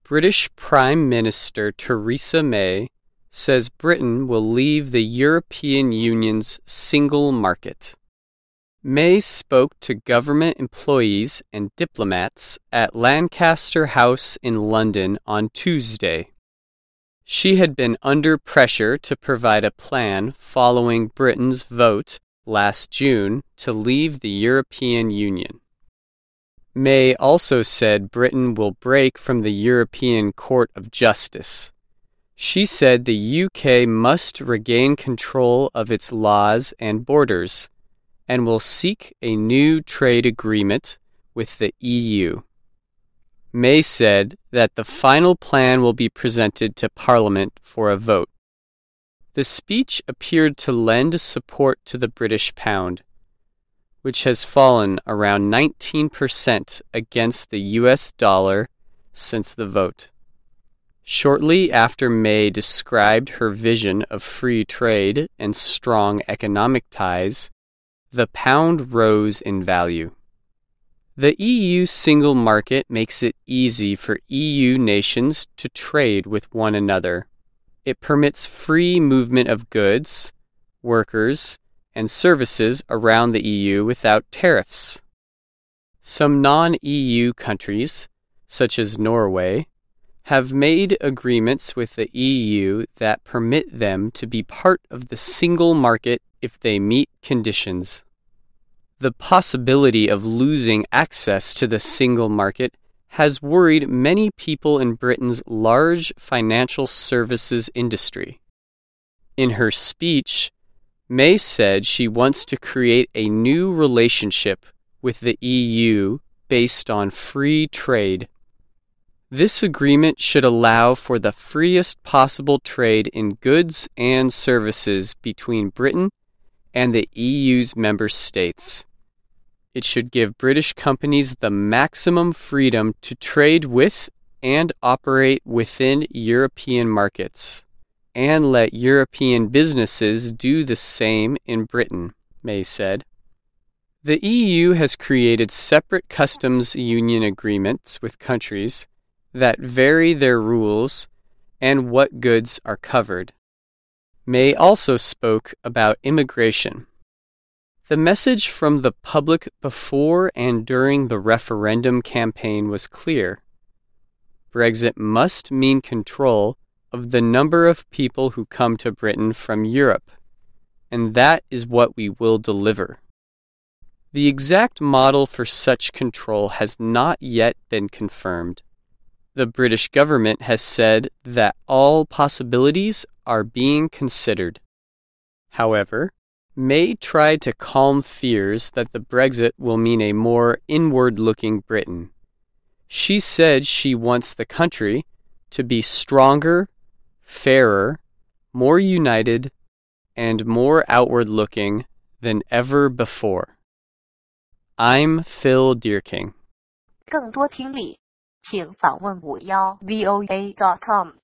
British Prime Minister Theresa May says Britain will leave the European Union's single market. May spoke to government employees and diplomats at Lancaster House in London on Tuesday. She had been under pressure to provide a plan following Britain's vote last June to leave the European Union. May also said Britain will break from the European Court of Justice. She said the UK must regain control of its laws and borders and will seek a new trade agreement with the EU. May said that the final plan will be presented to Parliament for a vote. The speech appeared to lend support to the British pound, which has fallen around 19% against the US dollar since the vote. Shortly after May described her vision of free trade and strong economic ties, the pound rose in value. The EU single market makes it easy for EU nations to trade with one another. It permits free movement of goods, workers, and services around the EU without tariffs. Some non-EU countries, such as Norway, have made agreements with the EU that permit them to be part of the single market if they meet conditions. The possibility of losing access to the single market has worried many people in Britain's large financial services industry. In her speech, May said she wants to create a new relationship with the EU based on free trade. This agreement should allow for the freest possible trade in goods and services between Britain and the EU's member states. It should give British companies the maximum freedom to trade with and operate within European markets, and let European businesses do the same in Britain, May said. The EU has created separate customs union agreements with countries that vary their rules and what goods are covered. May also spoke about immigration. The message from the public before and during the referendum campaign was clear. Brexit must mean control of the number of people who come to Britain from Europe, and that is what we will deliver. The exact model for such control has not yet been confirmed. The British government has said that all possibilities are being considered. However, May tried to calm fears that the Brexit will mean a more inward-looking Britain. She said she wants the country to be stronger, fairer, more united, and more outward-looking than ever before. I'm Phil Deerking. 更多听力，请访问51voa.com。